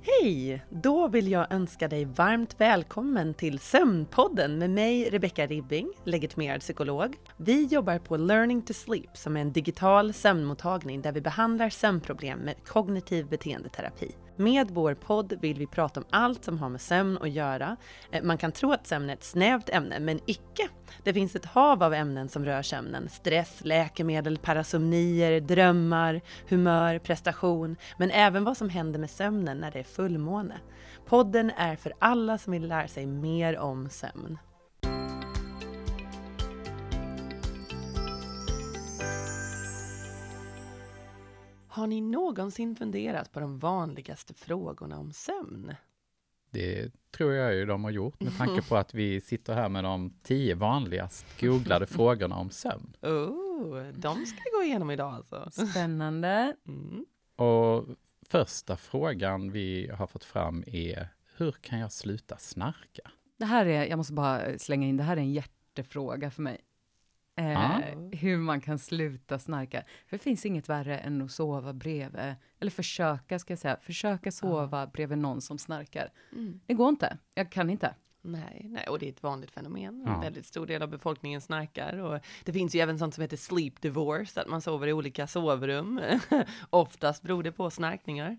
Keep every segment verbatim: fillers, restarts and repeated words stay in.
Hej! Då vill jag önska dig varmt välkommen till Sömnpodden med mig, Rebecca Ribbing, legitimerad psykolog. Vi jobbar på Learning to Sleep som är en digital sömnmottagning där vi behandlar sömnproblem med kognitiv beteendeterapi. Med vår podd vill vi prata om allt som har med sömn att göra. Man kan tro att sömn är ett snävt ämne, men icke. Det finns ett hav av ämnen som rör sömnen. Stress, läkemedel, parasomnier, drömmar, humör, prestation. Men även vad som händer med sömnen när det är fullmåne. Podden är för alla som vill lära sig mer om sömn. Har ni någonsin funderat på de vanligaste frågorna om sömn? Det tror jag ju de har gjort med tanke på att vi sitter här med de tio vanligast googlade frågorna om sömn. Oh, de ska vi gå igenom idag alltså. Spännande. Mm. Och första frågan vi har fått fram är: hur kan jag sluta snarka? Det här är, jag måste bara slänga in, det här är en hjärtefråga för mig. Eh, Ah. Hur man kan sluta snarka. För det finns inget värre än att sova bredvid, eller försöka ska jag säga, försöka sova bredvid någon som snarkar. Mm. Det går inte, jag kan inte. Nej, nej, och det är ett vanligt fenomen. Ja. En väldigt stor del av befolkningen snarkar. Och det finns ju även sånt som heter sleep divorce, att man sover i olika sovrum. Oftast beror det på snarkningar.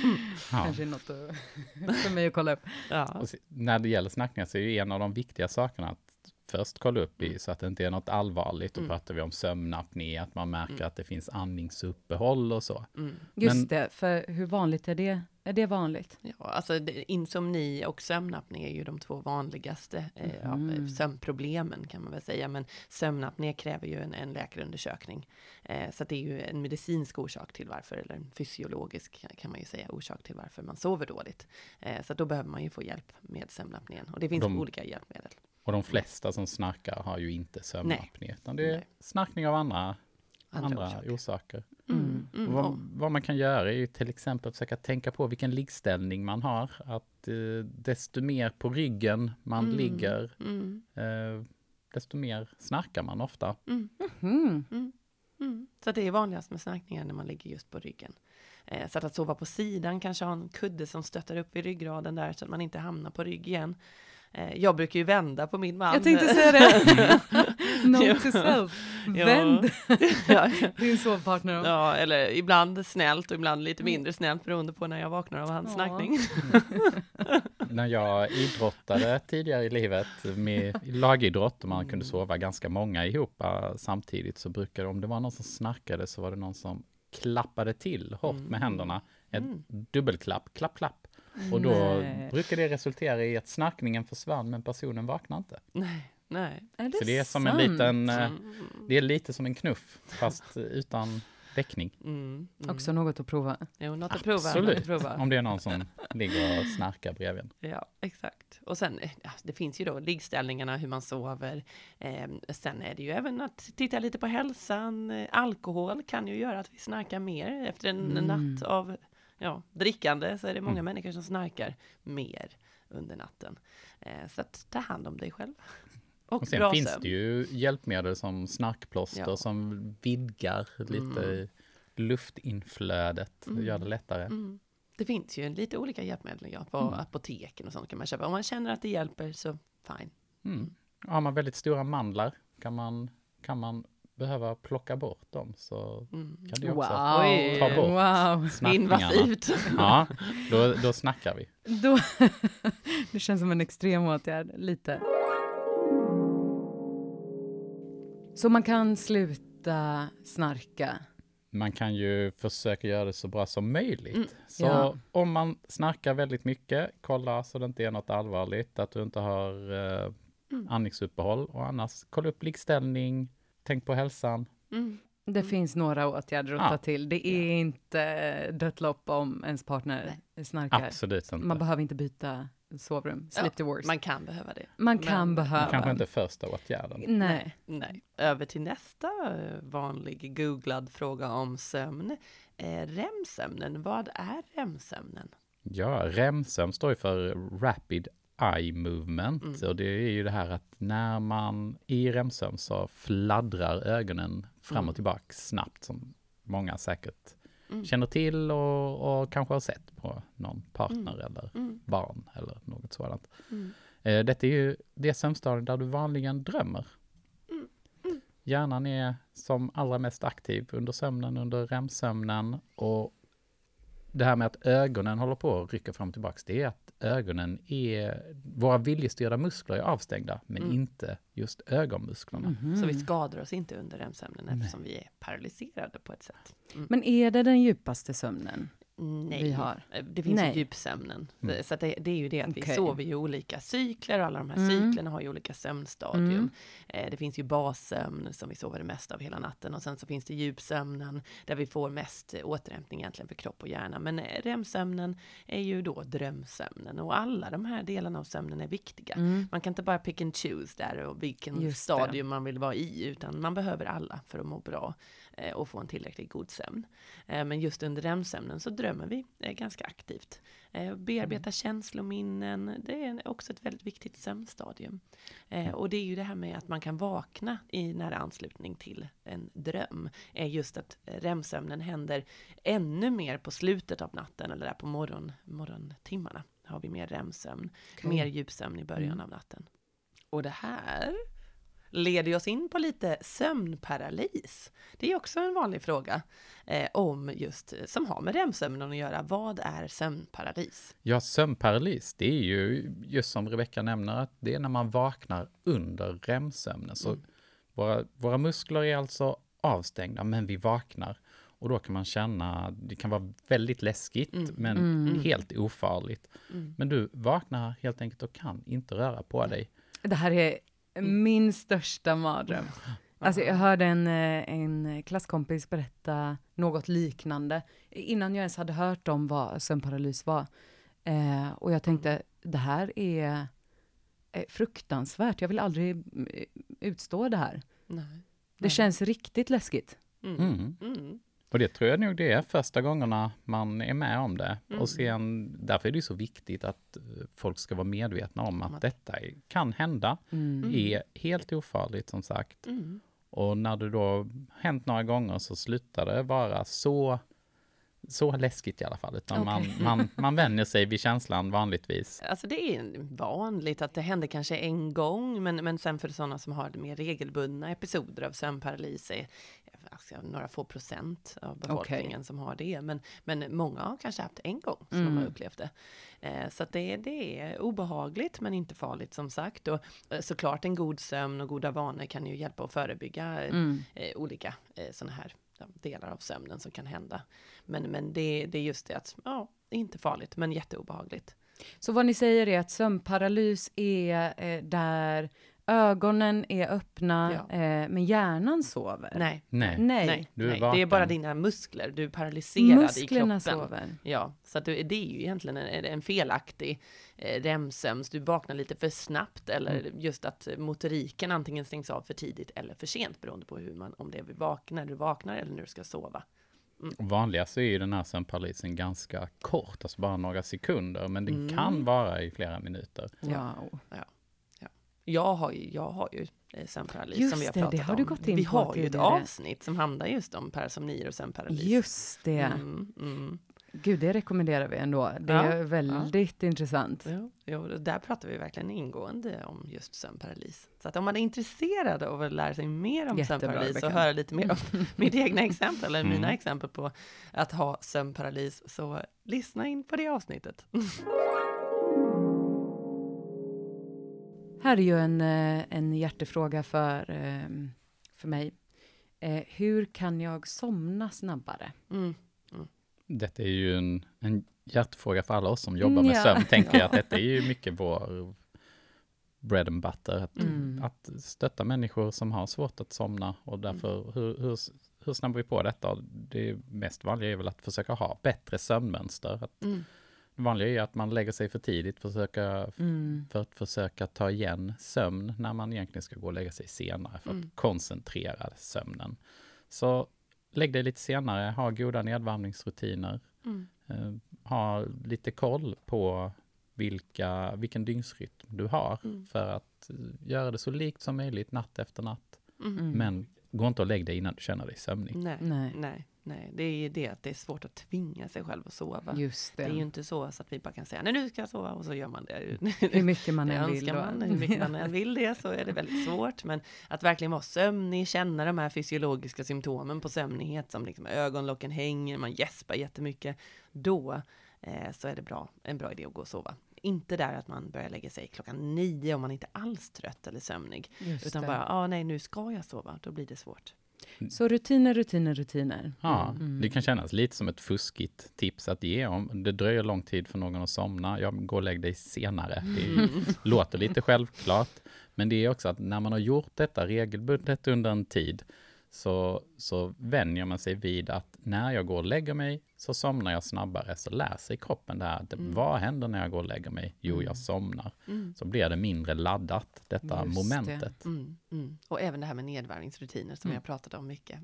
Ja. Kanske något att, för mig att kolla upp. Ja. Och se- när det gäller snackningar så är ju en av de viktiga sakerna att först kolla upp i så att det inte är något allvarligt. Då Mm. pratar vi om sömnapné, att man märker Mm. att det finns andningsuppehåll och så. Mm. Just Men- det, för hur vanligt är det? Är det vanligt? Ja, alltså det, insomni och sömnapné är ju de två vanligaste eh, av Mhm. sömnproblemen kan man väl säga. Men sömnapné kräver ju en, en läkarundersökning. Eh, så att det är ju en medicinsk orsak till varför, eller en fysiologisk kan man ju säga orsak till varför man sover dåligt. Eh, så att då behöver man ju få hjälp med sömnapnén. Och det finns De- olika hjälpmedel. Och de flesta som snarkar har ju inte sömnapné, utan det är Nej. snarkning av andra, Andra andra orsaker. orsaker. Mm. Mm. Vad, Och- vad man kan göra är ju till exempel försöka tänka på vilken liggställning man har. Att eh, desto mer på ryggen man Mm. ligger, Mm. eh, desto mer snarkar man ofta. Mm. Mm. Mm. Så att det är vanligast med snarkningar när man ligger just på ryggen. Eh, så att, att sova på sidan, kanske ha en kudde som stöttar upp i ryggraden där så att man inte hamnar på rygg igen. Eh, jag brukar ju vända på min man. Jag tänkte säga det. Note Ja. to self. Ja. Vänd ja, din sovpartner om. ja, eller ibland snällt och ibland lite mindre snällt beroende på när jag vaknar av hans Ja. snackning. När jag idrottade tidigare i livet med lagidrott och man kunde sova ganska många ihop eh, samtidigt, så brukade, om det var någon som snarkade så var det någon som klappade till hårt med händerna. Ett Mm. dubbelklapp, klapp, klapp. Och då Nej. brukar det resultera i att snarkningen försvann men personen vaknar inte. Nej, nej. Är det Så det är som en sant? liten, eh, Mm. det är lite som en knuff fast utan väckning. Mm. Mm. Också något att prova. Jo, något att prova. Något att Absolut, prova. om det är någon som ligger och snarkar bredvid. Ja, exakt. Och sen, ja, det finns ju då liggställningarna, hur man sover. Eh, sen är det ju även att titta lite på hälsan. Eh, alkohol kan ju göra att vi snarkar mer. Efter en Mm. natt av ja, drickande så är det många Mm. människor som snarkar mer under natten. Eh, så att ta hand om dig själv. Och, Och sen bra finns sömn. det ju hjälpmedel som snarkplåster Ja. som vidgar lite Mm. luftinflödet och Mm. gör det lättare. Mm. Det finns ju lite olika hjälpmedel ja, på Mm. apoteken och sånt kan man köpa. Om man känner att det hjälper så fine. Mm. Har man väldigt stora mandlar kan man, kan man behöva plocka bort dem, så Mm. kan det också Wow. Oj. ta bort Wow. snackningarna. Invasivt. Ja, då, då snackar vi. Då, det känns som en extrem åtgärd, lite. Så man kan sluta snarka. Man kan ju försöka göra det så bra som möjligt. Mm, Så ja. om man snarkar väldigt mycket, kolla så det inte är något allvarligt, att du inte har eh, Mm. andningsuppehåll, och annars kolla upp liggställning, tänk på hälsan. Mm. Det Mm. finns några åtgärder att Ja. ta till. Det är inte dött lopp om ens partner snarkar. Absolut inte. Man behöver inte byta sovrum. Ja, Sleep divorce. Man kan behöva det. Man men- kan behöva. Kanske inte första åtgärden. Nej. Nej. Över till nästa eh, vanlig googlad fråga om sömn. Eh, R E M-sömnen, vad är R E M-sömnen? Ja, R E M-sömn står ju för Rapid Eye Movement. Mm. Och det är ju det här att när man i R E M-sömn så fladdrar ögonen fram och Mm. tillbaka snabbt, som många säkert mm. känner till och, och kanske har sett på någon partner Mm. eller Mm. barn eller något sådant. Mm. Eh, detta är ju det sömnstadiet där du vanligen drömmer. Mm. Mm. Hjärnan är som allra mest aktiv under sömnen, under R E M-sömnen, och det här med att ögonen håller på att rycka fram och tillbaka, det är att ögonen är, våra viljestyrda muskler är avstängda, men Mm. inte just ögonmusklerna. Mhm. Så vi skadar oss inte under R E M-sömnen eftersom vi är paralyserade på ett sätt. Mm. Men är det den djupaste sömnen? Nej, vi har? det finns Nej. ju djupsömnen. Mm. Så att det, det är ju det att vi Okej. sover i olika cykler, och alla de här Mm. cyklerna har ju olika sömnstadium. Mm. Eh, det finns ju bassömn som vi sover det mesta av hela natten, och sen så finns det djupsömnen där vi får mest eh, återhämtning egentligen för kropp och hjärna. Men eh, R E M-sömnen är ju då drömsömnen, och alla de här delarna av sömnen är viktiga. Mm. Man kan inte bara pick and choose där och vilken Just det. stadium man vill vara i, utan man behöver alla för att må bra eh, och få en tillräckligt god sömn. Eh, men just under R E M-sömnen så drömmer vi eh, ganska aktivt. Eh, bearbeta Mm. känslominnen, det är också ett väldigt viktigt sömnstadium. Eh, och det är ju det här med att man kan vakna i nära anslutning till en dröm. Är just att R E M-sömnen händer ännu mer på slutet av natten, eller där på morgon, morgontimmarna har vi mer R E M-sömn. Okej. Mer djupsömn i början Mm. av natten. Och det här leder oss in på lite sömnparalys. Det är också en vanlig fråga eh, om just, som har med R E M-sömnen att göra. Vad är sömnparalys? Ja, sömnparalys, det är ju just som Rebecka nämner, att det är när man vaknar under R E M-sömnen. Så Mm. våra, våra muskler är alltså avstängda, men vi vaknar. Och då kan man känna, det kan vara väldigt läskigt, Mm. men Mm. helt ofarligt. Mm. Men du vaknar helt enkelt och kan inte röra på dig. Det här är min största mardröm. Alltså jag hörde en, eh, en klasskompis berätta något liknande innan jag ens hade hört om vad sömnparalys var. Eh, och jag tänkte, det här är eh, fruktansvärt. Jag vill aldrig eh, utstå det här. Nej. Det känns riktigt läskigt. Mm. Mm. Mm. Och det tror jag nog det är första gångerna man är med om det. Mm. Och sen, därför är det så viktigt att eh, folk ska vara medvetna om att att- detta är, kan hända. Mm. Är helt ofarligt som sagt. Mm. Och när det då hänt några gånger så slutar det vara så, så läskigt i alla fall. Utan man, Okej. man, man vänjer sig vid känslan vanligtvis. Alltså det är vanligt att det händer kanske en gång, men, men sen för sådana som har mer regelbundna episoder av sömnparalys är alltså, några få procent av befolkningen Okej. som har det. Men, men många har kanske haft en gång som Mm. de har upplevt det. Eh, så att det, det är obehagligt men inte farligt som sagt. Och eh, såklart en god sömn och goda vanor kan ju hjälpa att förebygga eh, Mm. eh, olika eh, sådana här ja, delar av sömnen som kan hända. Men, men det, det är just det att, ja, inte farligt men jätteobehagligt. Så vad ni säger är att sömnparalys är eh, där ögonen är öppna, Ja. eh, men hjärnan sover. Nej. Nej. Nej. Nej, Du är nej. det är vaken. bara dina muskler. Du är paralyserad Musklerna i kroppen. sover. Ja, så att du, det är ju egentligen en, en felaktig eh, R E M-sömn. Du vaknar lite för snabbt eller Mm. just att motoriken antingen stängs av för tidigt eller för sent beroende på hur man, om det är vid vakna, när du vaknar eller när du ska sova. Och vanligast är ju den här sömnparalysen ganska kort, alltså bara några sekunder. Men den Mm. kan vara i flera minuter. Wow. Jag har ju, jag har ju eh, sömnparalys Just som vi har det, pratat det har om. du gått in vi på har ju ett tidigare. avsnitt som handlar just om parasomnier och sömnparalys. Just det. Mm, mm. Gud, det rekommenderar vi ändå. Det Ja, är väldigt intressant. Ja, jo, där pratar vi verkligen ingående om just sömnparalys. Så att om man är intresserad av att lära sig mer om Jättebra, sömnparalys och Rebecca. höra lite mer om mitt egna exempel, eller Mm. mina exempel på att ha sömnparalys, så lyssna in på det avsnittet. Här är ju en, eh, en hjärtefråga för, eh, för mig. Eh, hur kan jag somna snabbare? Mm. Detta är ju en, en hjärtefråga för alla oss som jobbar Mm, med ja. sömn. Tänker jag att detta är ju mycket vår bread and butter. Att, Mm. att stötta människor som har svårt att somna. Och därför, hur, hur, hur snabbar vi på detta? Det mest vanliga är väl att försöka ha bättre sömnmönster. Att Mm. det vanliga är att man lägger sig för tidigt försöka, Mm. för att försöka ta igen sömn när man egentligen ska gå och lägga sig senare för att Mm. koncentrera sömnen. Så lägg dig lite senare, ha goda nedvarvningsrutiner, Mm. eh, ha lite koll på vilka, vilken dygnsrytm du har Mm. för att eh, göra det så likt som möjligt natt efter natt. Mm. Mm. Men gå inte och lägg dig innan du känner dig sömnig. Nej. Nej. Nej. nej, det är ju det att det är svårt att tvinga sig själv att sova. Just det. Det är ju inte så, så att vi bara kan säga, nej nu ska jag sova, och så gör man det. Hur mycket man det än vill. man, hur mycket man än vill det, så är det väldigt svårt. Men att verkligen vara sömnig, känna de här fysiologiska symptomen på sömnighet, som liksom ögonlocken hänger, man gäspar jättemycket, då eh, så är det bra, en bra idé att gå och sova. Inte där att man börjar lägga sig klockan nio om man inte alls trött eller sömnig. Just utan det. bara, ah, nej nu ska jag sova, då blir det svårt. Så rutiner, rutiner, rutiner. Ja, Mm. det kan kännas lite som ett fuskigt tips att ge. Om det dröjer lång tid för någon att somna, jag går och lägg dig senare. Det Mm. låter lite självklart, men det är också att när man har gjort detta regelbundet under en tid, så, så vänjer man sig vid att när jag går och lägger mig så somnar jag snabbare. Så lär sig kroppen det här. Mm. Vad händer när jag går och lägger mig? Jo, Mm. jag somnar. Mm. Så blir det mindre laddat, detta Just momentet. Mm, mm. Och även det här med nedvärmningsrutiner som Mm. jag pratat om mycket.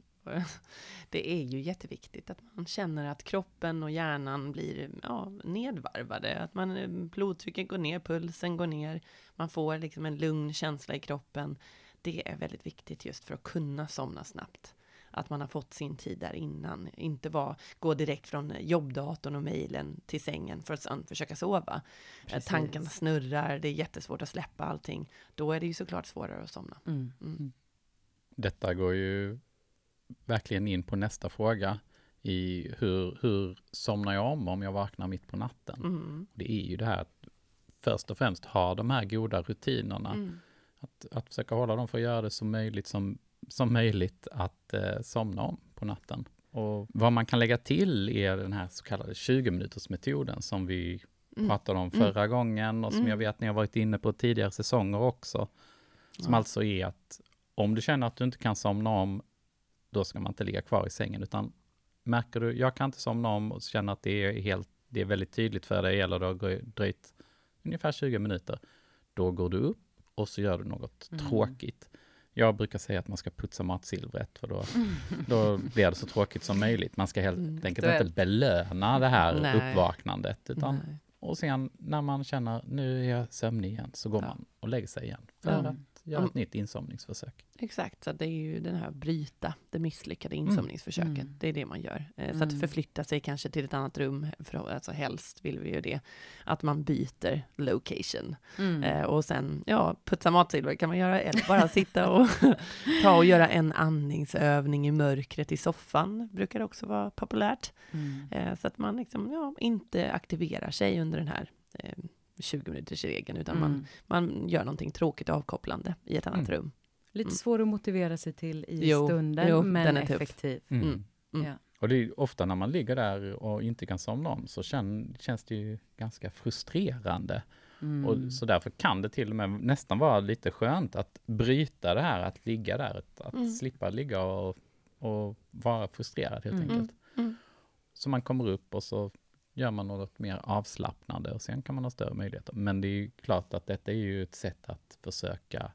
Det är ju jätteviktigt att man känner att kroppen och hjärnan blir ja, nedvarvade. Att man, blodtrycket går ner, pulsen går ner. Man får liksom en lugn känsla i kroppen. Det är väldigt viktigt just för att kunna somna snabbt. Att man har fått sin tid där innan. Inte var, gå direkt från jobbdatorn och mejlen till sängen för att sedan försöka sova. Precis. Tankarna snurrar, det är jättesvårt att släppa allting. Då är det ju såklart svårare att somna. Mm. Mm. Detta går ju verkligen in på nästa fråga i hur, hur somnar jag om om jag vaknar mitt på natten. Mm. Det är ju det här att först och främst ha de här goda rutinerna. Mm. Att, att försöka hålla dem för att göra det så möjligt som, som möjligt att eh, somna om på natten. Och vad man kan lägga till är den här så kallade tjugo minuters metoden som vi Mm. pratade om förra mm. gången och som Mm. jag vet ni har varit inne på tidigare säsonger också. Som Ja. alltså är att om du känner att du inte kan somna om, då ska man inte ligga kvar i sängen, utan märker du, jag kan inte somna om och känner att det är, helt, det är väldigt tydligt för dig, eller det har dröjt ungefär tjugo minuter, då går du upp och så gör du något Mm. tråkigt. Jag brukar säga att man ska putsa matsilvret, för då, då blir det så tråkigt som möjligt. Man ska helt Mm. enkelt inte belöna det här Nej. uppvaknandet, utan Nej. och sen när man känner, nu är jag sömnig igen, så går Ja. man och lägger sig igen för Mm. att göra Om- ett nytt insomningsförsök. Exakt, så det är ju den här bryta, det misslyckade insomningsförsöket. Mm. Det är det man gör. Eh, Så Mm. att förflytta sig kanske till ett annat rum, för, alltså helst vill vi ju det. Att man byter location. Mm. Eh, och sen, ja, putsa matsilver kan man göra, eller bara sitta och ta och göra en andningsövning i mörkret i soffan. Brukar också vara populärt. Mm. Eh, så att man liksom, ja, inte aktiverar sig under den här eh, tjugo minuters regeln, utan Mm. man, man gör någonting tråkigt och avkopplande i ett annat Mm. rum. Lite Mm. svår att motivera sig till i Jo, stunden, jo, men den är tuff. effektiv. Mm. Mm. Mm. Ja. Och det är ofta när man ligger där och inte kan somna om, så känn, känns det ju ganska frustrerande. Mm. Och så därför kan det till och med nästan vara lite skönt att bryta det här, att ligga där, att, att Mm. slippa ligga och, och vara frustrerad helt Mm. enkelt. Mm. Så man kommer upp och så gör man något mer avslappnande och sen kan man ha större möjligheter. Men det är ju klart att detta är ju ett sätt att försöka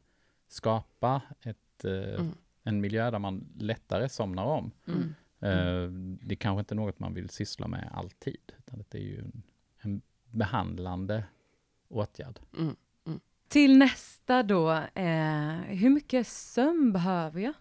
skapa ett, eh, Mm. en miljö där man lättare somnar om. Mm. Eh, det är kanske inte något man vill syssla med alltid, utan det är ju en, en behandlande åtgärd. Mm. Till nästa då, eh, hur mycket sömn behöver jag?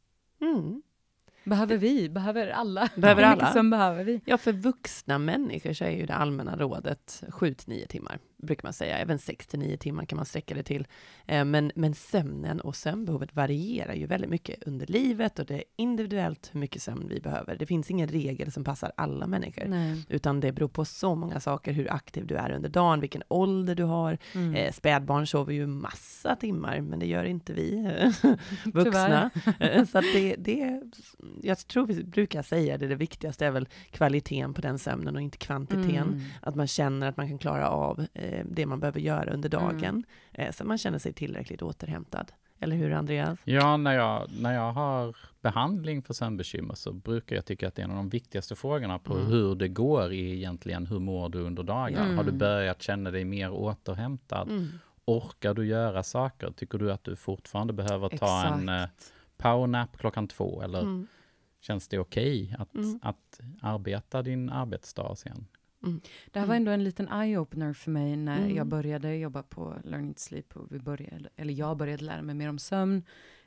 Mm. Behöver vi? Behöver alla? Behöver Hur mycket alla? sömn behöver vi? Ja, för vuxna människor så är ju det allmänna rådet sju till nio timmar, brukar man säga. Även sex till nio timmar kan man sträcka det till. Eh, men, men sömnen och sömnbehovet varierar ju väldigt mycket under livet, och det är individuellt hur mycket sömn vi behöver. Det finns ingen regel som passar alla människor. Nej. Utan det beror på så många saker, hur aktiv du är under dagen, vilken ålder du har. Mm. Eh, spädbarn sover ju massa timmar, men det gör inte vi vuxna. Eh, så att det, det, jag tror vi brukar säga det, det viktigaste är väl kvaliteten på den sömnen och inte kvantiteten. Mm. Att man känner att man kan klara av eh, det man behöver göra under dagen. Mm. Eh, så man känner sig tillräckligt återhämtad. Eller hur, Andreas? Ja, när jag, när jag har behandling för sömnbekymmer så brukar jag tycka att det är en av de viktigaste frågorna på Mm. hur det går är egentligen, hur mår du under dagen? Mm. Har du börjat känna dig mer återhämtad? Mm. Orkar du göra saker? Tycker du att du fortfarande behöver ta en eh, Exakt. powernap klockan två? Eller Mm. känns det okej att, Mm. att arbeta din arbetsdag sen? Det här var ändå en liten eye-opener för mig när Mm. jag började jobba på Learning to Sleep. Och vi började, eller jag började lära mig mer om sömn.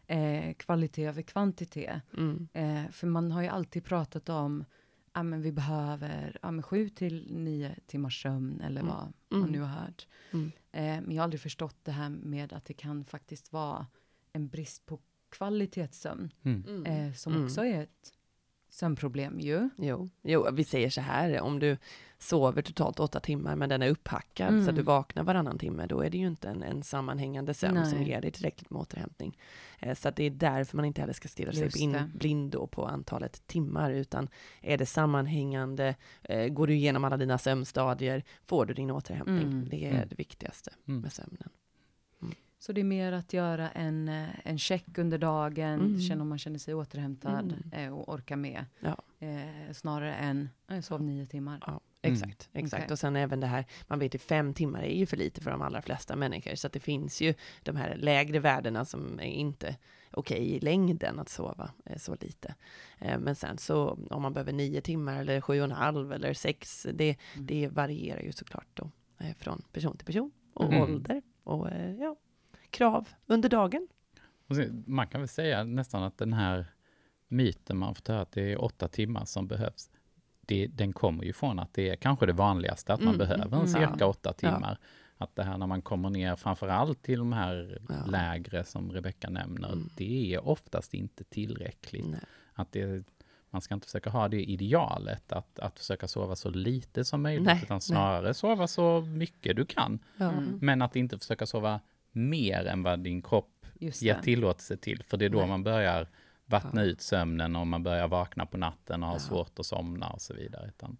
eh, kvalitet över kvantitet. Mm. Eh, för man har ju alltid pratat om ja, men vi behöver ja, men sju till nio timmars sömn eller Mm. vad Mm. man nu har hört. Mm. Eh, men jag har aldrig förstått det här med att det kan faktiskt vara en brist på kvalitetssömn. Mm. Mm. Eh, som Mm. också är ett sömnproblem ju. Jo, jo, vi säger så här, om du sover totalt åtta timmar men den är upphackad Mm. så att du vaknar varannan timme, då är det ju inte en, en sammanhängande sömn som Nej. ger dig tillräckligt med återhämtning. Eh, så att det är därför man inte heller ska stirra sig Just blind, det. blind då på antalet timmar, utan är det sammanhängande, eh, går du igenom alla dina sömnstadier, får du din återhämtning. Mm. Det är Mm. det viktigaste Mm. med sömnen. Så det är mer att göra en, eh, en check under dagen, Mm. känna om man känner sig återhämtad Mm. eh, och orkar med. Ja. Eh, snarare än, jag sov nio timmar. Ja, Mm. exakt. exakt. Okej. Och sen även det här, man vet ju fem timmar är ju för lite för de allra flesta människor. Så att det finns ju de här lägre värdena som är inte okej i längden att sova eh, så lite. Eh, men sen så om man behöver nio timmar eller sju och en halv eller sex, det, Mm. det varierar ju såklart då eh, från person till person och Mm. ålder och eh, ja, krav under dagen. Och så, man kan väl säga nästan att den här myten man får höra att det är åtta timmar som behövs. Det, den kommer ju från att det är kanske det vanligaste att man Mm, behöver en mm, cirka ja. åtta timmar. Att det här när man kommer ner framförallt till de här Ja. lägre som Rebecka nämner, Mm. det är oftast inte tillräckligt. Nej. Att det, man ska inte försöka ha det idealet, att, att försöka sova så lite som möjligt, Nej, utan snarare sova så mycket du kan. Ja. Mm. Men att inte försöka sova mer än vad din kropp Just ger det. tillåtelse till. För det är då Nej. man börjar vattna Ja. ut sömnen och man börjar vakna på natten och ha Ja. svårt att somna och så vidare. Utan,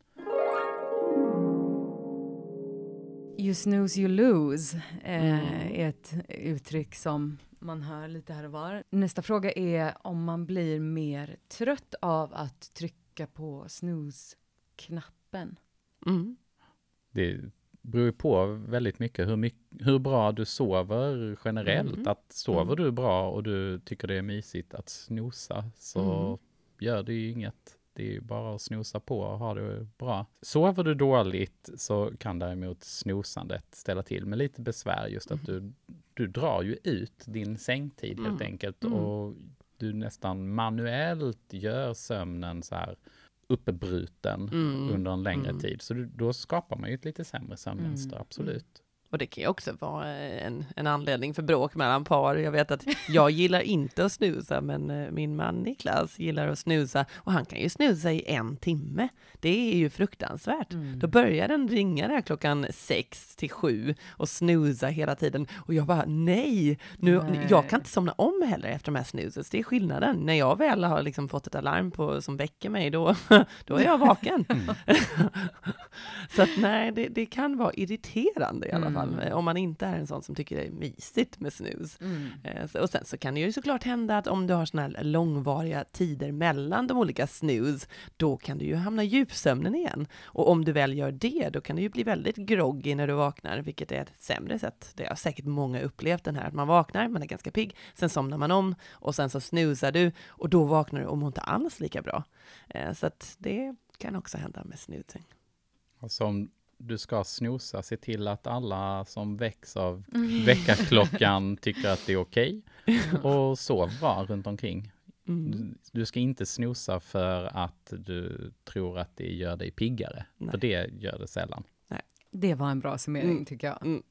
You snooze, you lose eh, Mm. är ett uttryck som man hör lite här och var. Nästa fråga är om man blir mer trött av att trycka på snooze-knappen. Mm. det beror ju på väldigt mycket hur, mycket, hur bra du sover generellt. Mm. Att sover Mm. du bra och du tycker det är mysigt att snosa, så Mm. gör det ju inget. Det är ju bara att snosa på och ha det bra. Sover du dåligt så kan däremot snosandet ställa till med lite besvär. Just att du, du drar ju ut din sängtid helt Mm. enkelt. Mm. Och du nästan manuellt gör sömnen så här uppbruten Mm. under en längre Mm. tid. Så du, då skapar man ju ett lite sämre sömnmönster, Mm. absolut. Och det kan ju också vara en, en anledning för bråk mellan par. Jag vet att jag gillar inte att snusa, men eh, min man Niklas gillar att snusa. Och han kan ju snusa i en timme. Det är ju fruktansvärt. Mm. Då börjar den ringa där klockan sex till sju och snusa hela tiden. Och jag bara, nej, nu, Nej. jag kan inte somna om heller efter de här snuses. Det är skillnaden. När jag väl har liksom fått ett alarm på, som väcker mig, då, då är jag vaken. Så att nej, det, det kan vara irriterande i alla fall. Mm. Om man inte är en sån som tycker det är mysigt med snus. Mm. Eh, så- Och sen så kan det ju såklart hända att om du har såna här långvariga tider mellan de olika snus, då kan du ju hamna i djupsömnen igen. Och om du väl gör det, då kan du ju bli väldigt groggy när du vaknar, vilket är ett sämre sätt. Det har säkert många upplevt den här, att man vaknar, man är ganska pigg, sen somnar man om och sen så snusar du och då vaknar du och mår inte alls lika bra. Eh, Så att det kan också hända med snusing. Alltså om du ska snosa, se till att alla som väcks av Mm. väckarklockan tycker att det är okej. Och sov bra runt omkring. Mm. Du, du ska inte snosa för att du tror att det gör dig piggare. Nej. För det gör det sällan. Det var en bra summering Mm. tycker jag. Mm.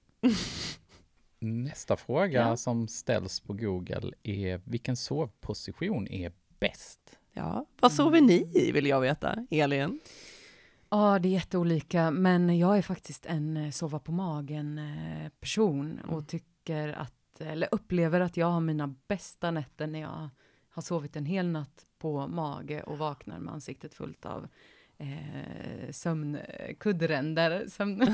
Nästa fråga Ja. som ställs på Google är: vilken sovposition är bäst? Ja, vad sover ni i vill jag veta, Elin? Ja, det är jätteolika, men jag är faktiskt en eh, sova på magen eh, person och Mm. tycker att, eller upplever att jag har mina bästa nätter när jag har sovit en hel natt på mage och vaknar med ansiktet fullt av eh, sömnkuddränder. Sömn...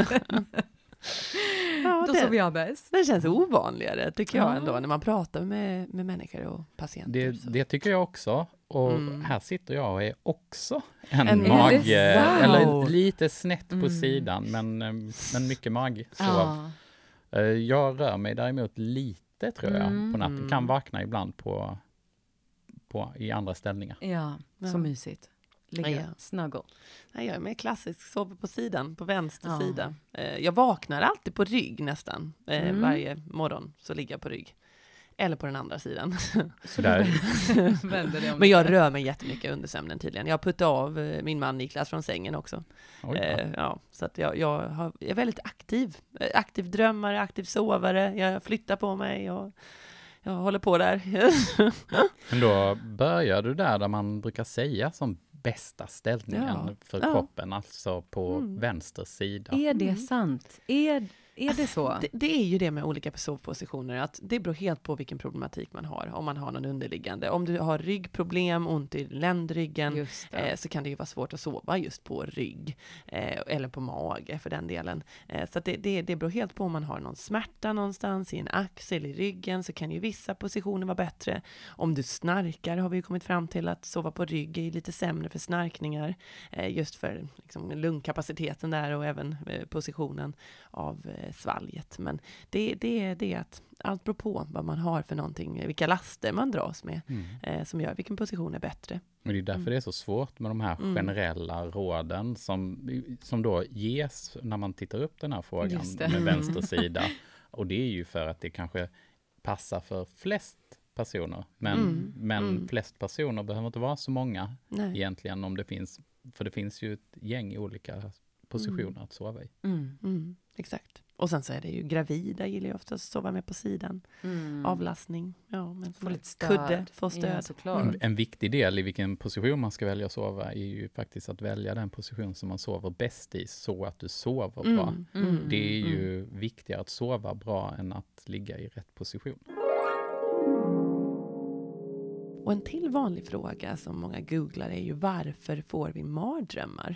Ja, Då det- sover jag bäst. Det känns ovanligare tycker jag Ja. ändå när man pratar med, med människor och patienter. Det, så. det tycker jag också. Och Mm. här sitter jag och är också en, En- mage, Är det sant? eller lite snett på Mm. sidan, men, eh, men mycket magsov. Ja. Eh, Jag rör mig däremot lite, tror jag, Mm. på natten. Mm. Kan vakna ibland på, på, i andra ställningar. Ja, Ja. så mysigt. Ligga Ja. snuggle. Nej, jag är mer klassisk, sover på sidan, på vänster Ja. sida. Eh, jag vaknar alltid på rygg nästan. Eh, Mm. Varje morgon så ligger jag på rygg. Eller på den andra sidan. Så där, Vänder det om Men jag det. rör mig jättemycket under sömnen tydligen. Jag puttar av eh, min man Niklas från sängen också. oj, Eh, ja, så att jag, jag, har, jag är väldigt aktiv. Eh, Aktiv drömmare, aktiv sovare. Jag flyttar på mig och jag håller på där. Men då börjar du där där man brukar säga som bästa ställningen Ja. för Ja. kroppen, alltså på Mm. vänster sida. Är det Mm. sant? Är, är det så? Det, det är ju det med olika sovpositioner, att det beror helt på vilken problematik man har. Om man har någon underliggande. Om du har ryggproblem, ont i ländryggen, Just det. eh, så kan det ju vara svårt att sova just på rygg. Eh, eller på mage för den delen. Eh, så att det, det, det beror helt på om man har någon smärta någonstans i en axel, i ryggen, så kan ju vissa positioner vara bättre. Om du snarkar har vi ju kommit fram till att sova på rygg är lite sämre för snarkningar. Eh, just för liksom, lungkapaciteten där och även eh, positionen av eh, svalget. Men det, det är det att allt beror på vad man har för någonting, vilka laster man dras med, Mm. eh, som gör vilken position är bättre. Och det är därför Mm. det är så svårt med de här Mm. generella råden som, som då ges när man tittar upp den här frågan Just det. med Mm. vänster sida. Och det är ju för att det kanske passar för flest personer. Men, Mm. men Mm. flest personer behöver inte vara så många Nej. egentligen om det finns, för det finns ju ett gäng olika positioner Mm. att sova i. Mm. Mm, exakt. Och sen så är det ju gravida gillar ju ofta att sova med på sidan. Mm. Avlastning. Ja, men Få lite stöd. kudde, få stöd. Ja, såklart. En, en viktig del i vilken position man ska välja att sova är ju faktiskt att välja den position som man sover bäst i så att du sover bra. Mm, Mm. mm, Det är mm. ju viktigare att sova bra än att ligga i rätt position. Och en till vanlig fråga som många googlar är ju varför får vi mardrömmar?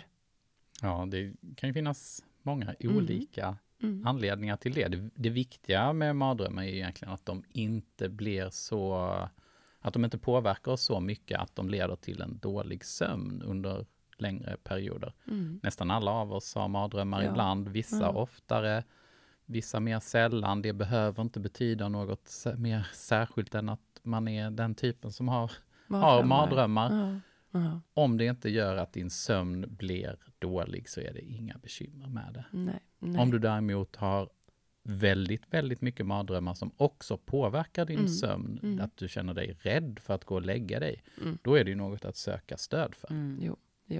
Ja, det kan ju finnas många Mm. olika Mm. anledningar till det. det. Det viktiga med mardrömmar är ju egentligen att de inte blir så, att de inte påverkar oss så mycket att de leder till en dålig sömn under längre perioder. Mm. Nästan alla av oss har mardrömmar Ja. ibland, vissa Ja. oftare, vissa mer sällan. Det behöver inte betyda något sä- mer särskilt än att man är den typen som har, har mardrömmar. Ja. Ja. Om det inte gör att din sömn blir dålig så är det inga bekymmer med det. Nej, nej. Om du däremot har väldigt, väldigt mycket mardrömmar som också påverkar din Mm. sömn, Mm. att du känner dig rädd för att gå och lägga dig, Mm. då är det ju något att söka stöd för. Mm. Jo.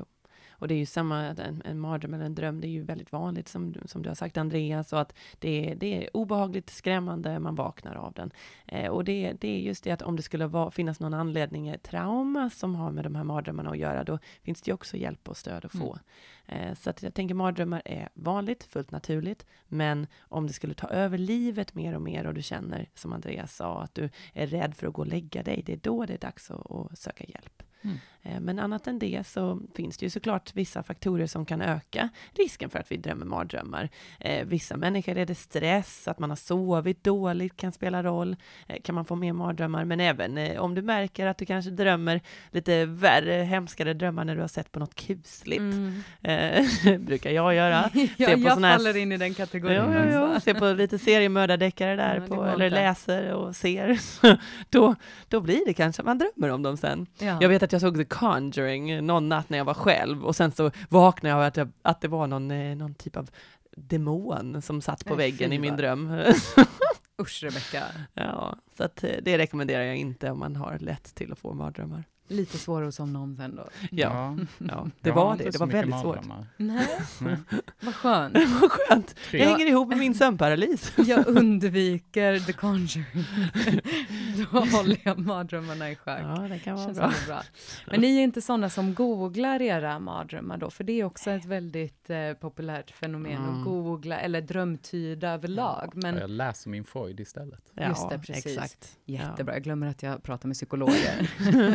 Och det är ju samma, en, en mardröm eller en dröm, det är ju väldigt vanligt som, som du har sagt Andreas, och att det, det är obehagligt skrämmande, man vaknar av den. Eh, och det, det är just det att om det skulle vara, finnas någon anledning, ett trauma som har med de här mardrömmarna att göra, då finns det ju också hjälp och stöd att få. Mm. Eh, så att jag tänker mardrömmar är vanligt, fullt naturligt, men om det skulle ta över livet mer och mer och du känner, som Andreas sa, att du är rädd för att gå och lägga dig, det är då det är dags att, att söka hjälp. Mm. Men annat än det så finns det ju såklart vissa faktorer som kan öka risken för att vi drömmer mardrömmar. Eh, vissa människor är det stress, att man har sovit dåligt kan spela roll. Eh, kan man få mer mardrömmar, men även eh, om du märker att du kanske drömmer lite värre, hemskare drömmar när du har sett på något kusligt. Mm. Eh, brukar jag göra. Ja, Se på jag såna här- faller in i den kategorin Ja, ja, ja. också. Se på lite seriemördardeckare där, Ja, det på, går eller inte. läser och ser. då, då blir det kanske, man drömmer om dem sen. Ja. Jag vet att jag såg The Conjuring någon natt när jag var själv, och sen så vaknade jag av att, jag, att det var någon, eh, någon typ av demon som satt på Nej, väggen fy i min vad. dröm. Usch Rebecka. Ja, så att eh, det rekommenderar jag inte om man har lätt till att få mardrömmar. Lite svårare att somna om sen då. Ja, ja det jag har var inte det. Det så var mycket väldigt svårt. mardrömmar. Nej, Nej. vad skönt. Vad skönt. Det Tre. hänger ihop med min sömnparalys. Jag undviker The Conjuring. Då håller jag mardrömmarna i schack. Ja, det kan vara Känns bra. som det är bra. Men ni är inte sådana som googlar era mardrömmar då? För det är också ett väldigt eh, populärt fenomen Mm. att googla eller drömtyda överlag. Men Jag läser min Freud istället. Ja, Just det, precis. Exakt. jättebra, jag glömmer att jag pratar med psykologer.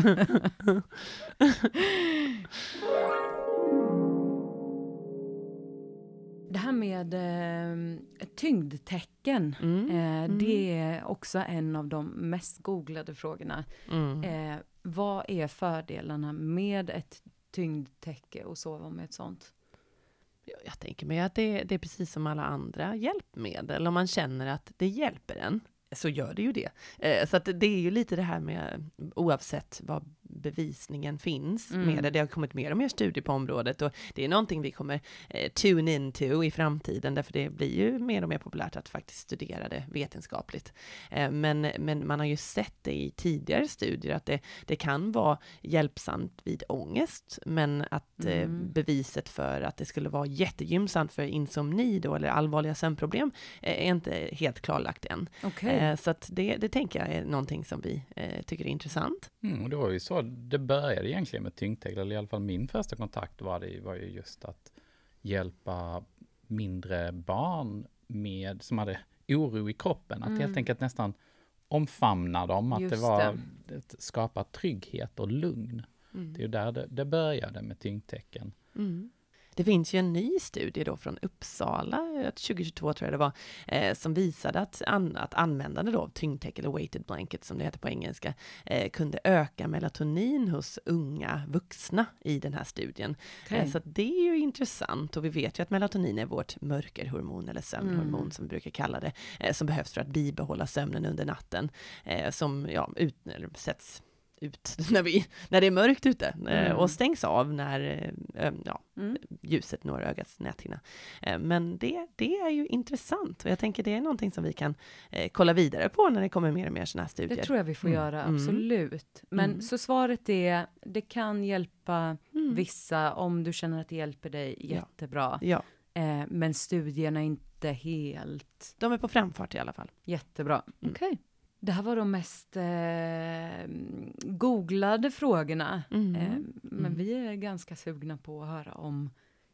Det här med eh, tyngdtecken, Mm. eh, Mm. det är också en av de mest googlade frågorna. Mm. Eh, vad är fördelarna med ett tyngdtäcke och sova med ett sånt? Jag, jag tänker mig att det, det är precis som alla andra hjälpmedel. Om man känner att det hjälper en, så gör det ju det. Eh, så att det är ju lite det här med, oavsett vad bevisningen finns Mm. med det. Det har kommit mer och mer studier på området och det är någonting vi kommer eh, tune into i framtiden, därför det blir ju mer och mer populärt att faktiskt studera det vetenskapligt. Eh, men, men man har ju sett det i tidigare studier att det, det kan vara hjälpsamt vid ångest, men att eh, Mm. beviset för att det skulle vara jättegynnsamt för insomni då, eller allvarliga sömnproblem eh, är inte helt klarlagt än. Okej. Eh, så att det, det tänker jag är någonting som vi eh, tycker är intressant. Mm, och det var ju så, det började egentligen med tyngdtäckel, eller i alla fall min första kontakt var det var ju just att hjälpa mindre barn med, som hade oro i kroppen, att Mm. helt enkelt nästan omfamna dem, att Just det var att skapa trygghet och lugn. Mm. Det är ju där det, det började med tyngdtecken. Mm. Det finns ju en ny studie då från Uppsala, tjugohundratjugotvå tror jag det var, eh, som visade att, an, att användande då av tyngdtäcke eller weighted blanket som det heter på engelska, eh, kunde öka melatonin hos unga vuxna i den här studien. Okej. Eh, så att det är ju intressant, och vi vet ju att melatonin är vårt mörkerhormon eller sömnhormon Mm. som vi brukar kalla det, eh, som behövs för att bibehålla sömnen under natten, eh, som ja, ut, eller sätts ut när, vi, när det är mörkt ute eh, Mm. och stängs av när eh, ja, Mm. ljuset når ögats näthinna. Eh, men det, det är ju intressant, och jag tänker det är någonting som vi kan eh, kolla vidare på när det kommer mer och mer sådana här studier. Det tror jag vi får Mm. göra, Mm. absolut. Men Mm. så svaret är, det kan hjälpa Mm. vissa om du känner att det hjälper dig Ja. jättebra. Ja, Eh, men studierna är inte helt de är på framfart i alla fall. jättebra. Mm. Okej. Det här var de mest eh, googlade frågorna. Mm. Eh, men Mm. vi är ganska sugna på att höra om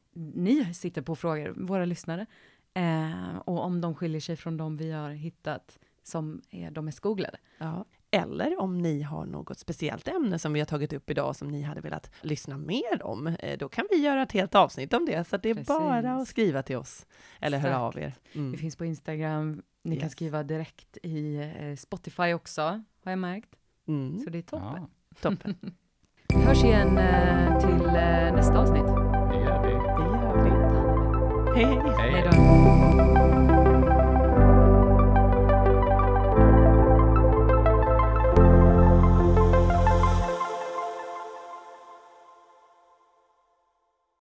ni sitter på frågor, våra lyssnare. Eh, och om de skiljer sig från de vi har hittat som är de mest googlade. Ja. Eller om ni har något speciellt ämne som vi har tagit upp idag som ni hade velat lyssna mer om, eh, då kan vi göra ett helt avsnitt om det. Så att det är Precis. bara att skriva till oss eller höra av er. Exakt. Mm. Vi finns på Instagram. Ni kan Yes. skriva direkt i eh, Spotify också, har jag märkt. Mm. Så det är toppen. Ja, Toppen. Vi hörs igen eh, till eh, nästa avsnitt. det gör vi. Det gör vi. Ta hand om er. Hej, hej. Hej. Hej då.